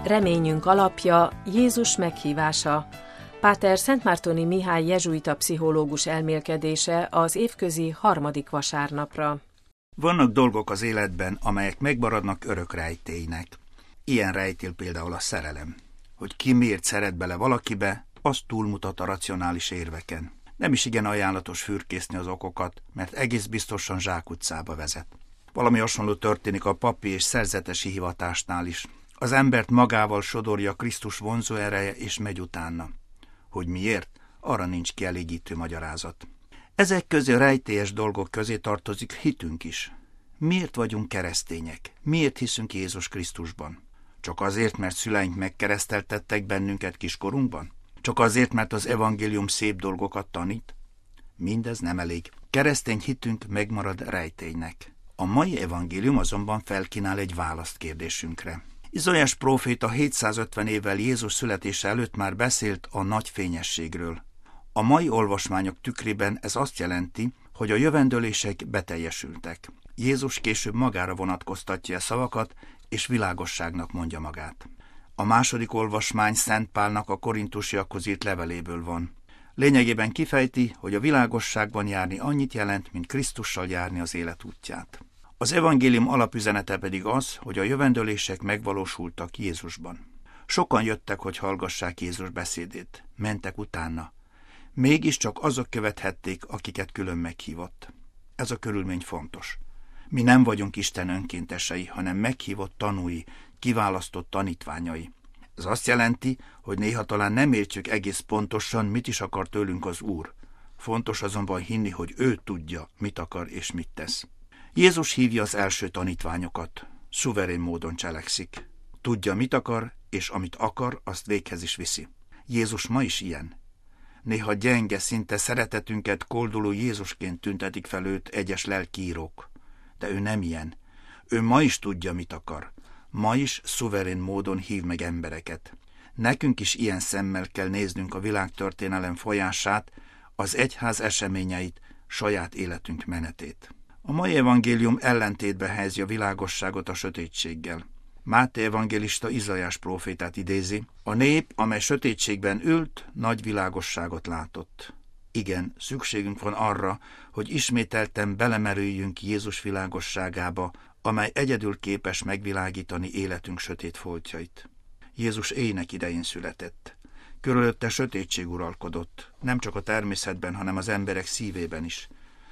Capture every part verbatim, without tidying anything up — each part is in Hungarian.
Reményünk alapja Jézus meghívása. Páter Szentmártoni Mihály jezsuita pszichológus elmélkedése az évközi harmadik vasárnapra. Vannak dolgok az életben, amelyek megmaradnak örök rejtélynek. Ilyen rejtély például a szerelem. Hogy ki miért szeret bele valakibe, az túlmutat a racionális érveken. Nem is igen ajánlatos fürkészni az okokat, mert egész biztosan zsákutcába vezet. Valami hasonló történik a papi és szerzetesi hivatásnál is. Az embert magával sodorja Krisztus vonzó ereje, és megy utána. Hogy miért? Arra nincs kielégítő magyarázat. Ezek közé rejtélyes dolgok közé tartozik hitünk is. Miért vagyunk keresztények? Miért hiszünk Jézus Krisztusban? Csak azért, mert szüleink megkereszteltettek bennünket kiskorunkban? Csak azért, mert az evangélium szép dolgokat tanít? Mindez nem elég. Keresztény hitünk megmarad rejtélynek. A mai evangélium azonban felkínál egy választ kérdésünkre. Izaiás próféta hétszázötven évvel Jézus születése előtt már beszélt a nagy fényességről. A mai olvasmányok tükrében ez azt jelenti, hogy a jövendőlések beteljesültek. Jézus később magára vonatkoztatja a szavakat, és világosságnak mondja magát. A második olvasmány Szent Pálnak a korintusiakhoz írt leveléből van. Lényegében kifejti, hogy a világosságban járni annyit jelent, mint Krisztussal járni az élet útját. Az evangélium alapüzenete pedig az, hogy a jövendőlések megvalósultak Jézusban. Sokan jöttek, hogy hallgassák Jézus beszédét, mentek utána. Mégiscsak azok követhették, akiket külön meghívott. Ez a körülmény fontos. Mi nem vagyunk Isten önkéntesei, hanem meghívott tanúi, kiválasztott tanítványai. Ez azt jelenti, hogy néha talán nem értjük egész pontosan, mit is akar tőlünk az Úr. Fontos azonban hinni, hogy ő tudja, mit akar és mit tesz. Jézus hívja az első tanítványokat. Szuverén módon cselekszik. Tudja, mit akar, és amit akar, azt véghez is viszi. Jézus ma is ilyen. Néha gyenge, szinte szeretetünket kolduló Jézusként tüntetik fel őt egyes lelkiírók. De ő nem ilyen. Ő ma is tudja, mit akar. Ma is szuverén módon hív meg embereket. Nekünk is ilyen szemmel kell néznünk a világtörténelem folyását, az egyház eseményeit, saját életünk menetét. A mai evangélium ellentétbe helyezi a világosságot a sötétséggel. Máté evangélista Izaiás prófétát idézi, a nép, amely sötétségben ült, nagy világosságot látott. Igen, szükségünk van arra, hogy ismételten belemerüljünk Jézus világosságába, amely egyedül képes megvilágítani életünk sötét foltjait. Jézus éjnek idején született. Körülötte sötétség uralkodott, nem csak a természetben, hanem az emberek szívében is.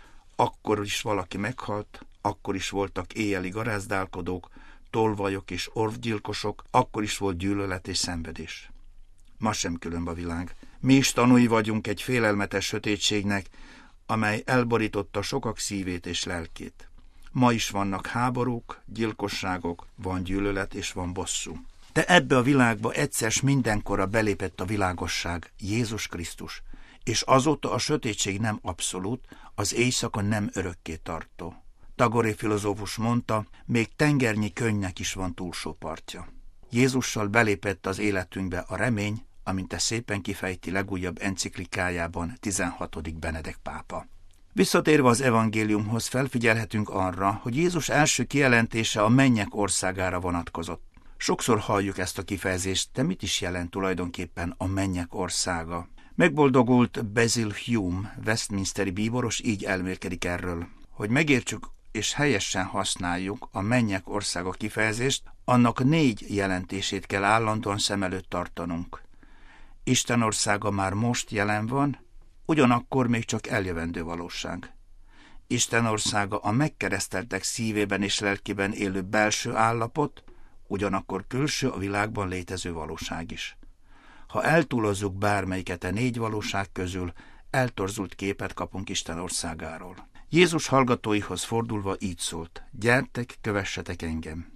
Akkor is valaki meghalt, akkor is voltak éjjeli garázdálkodók, tolvajok és orvgyilkosok, akkor is volt gyűlölet és szenvedés. Ma sem különb a világ. Mi is tanúi vagyunk egy félelmetes sötétségnek, amely elborította sokak szívét és lelkét. Ma is vannak háborúk, gyilkosságok, van gyűlölet és van bosszú. De ebbe a világba egyszer s mindenkorra belépett a világosság, Jézus Krisztus, és azóta a sötétség nem abszolút, az éjszaka nem örökké tartó. Tagore filozófus mondta, még tengernyi könnynek is van túlsó partja. Jézussal belépett az életünkbe a remény, amint ezt szépen kifejti legújabb enciklikájában tizenhatodik Benedek pápa. Visszatérve az evangéliumhoz felfigyelhetünk arra, hogy Jézus első kijelentése a mennyek országára vonatkozott. Sokszor halljuk ezt a kifejezést, de mit is jelent tulajdonképpen a mennyek országa? Megboldogult Basil Hume, Westminsteri bíboros így elmélkedik erről. Hogy megértsük és helyesen használjuk a mennyek országa kifejezést, annak négy jelentését kell állandóan szem előtt tartanunk. Isten országa már most jelen van, ugyanakkor még csak eljövendő valóság. Isten országa a megkereszteltek szívében és lelkében élő belső állapot, ugyanakkor külső a világban létező valóság is. Ha eltúlozzuk bármelyiket a négy valóság közül, eltorzult képet kapunk Isten országáról. Jézus hallgatóihoz fordulva így szólt, gyertek, kövessetek engem.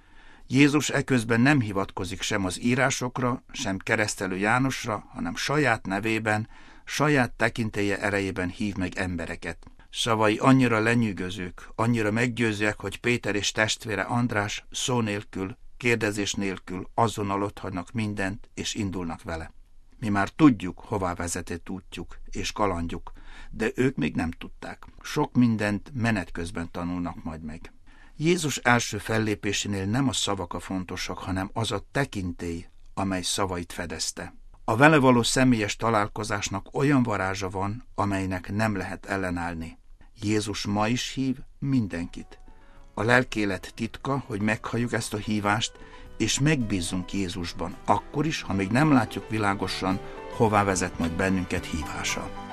Jézus eközben nem hivatkozik sem az írásokra, sem keresztelő Jánosra, hanem saját nevében, saját tekintélye erejében hív meg embereket. Szavai annyira lenyűgözők, annyira meggyőzőek, hogy Péter és testvére András szó nélkül, kérdezés nélkül azonnal otthagynak mindent, és indulnak vele. Mi már tudjuk, hová vezetett útjuk és kalandjuk, de ők még nem tudták. Sok mindent menet közben tanulnak majd meg. Jézus első fellépésénél nem a szavak a fontosak, hanem az a tekintély, amely szavait fedezte. A vele való személyes találkozásnak olyan varázsa van, amelynek nem lehet ellenállni. Jézus ma is hív mindenkit. A lelkélet titka, hogy meghalljuk ezt a hívást, és megbízzunk Jézusban, akkor is, ha még nem látjuk világosan, hová vezet majd bennünket hívása.